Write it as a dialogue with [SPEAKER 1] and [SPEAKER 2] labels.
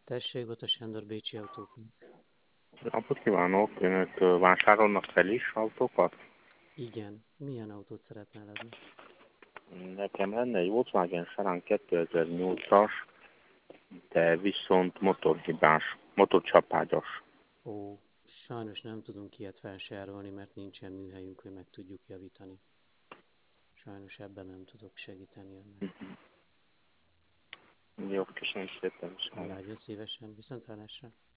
[SPEAKER 1] Tessék, Bota Sándor, Bécsi Autópont.
[SPEAKER 2] Napot kívánok! Önök vásárolnak fel is autókat?
[SPEAKER 1] Igen, milyen autót szeretne eladni?
[SPEAKER 2] Nekem lenne egy Volkswagen Sarán 2008-as, de viszont motorhibás, motorcsapágyas.
[SPEAKER 1] Ó, sajnos nem tudunk ilyet felsorolni, mert nincsen műhelyünk, hogy meg tudjuk javítani. Sajnos ebben nem tudok segíteni önnek.
[SPEAKER 2] Jó, köszönöm szépen.
[SPEAKER 1] Nagyon szívesen, viszontlátásra.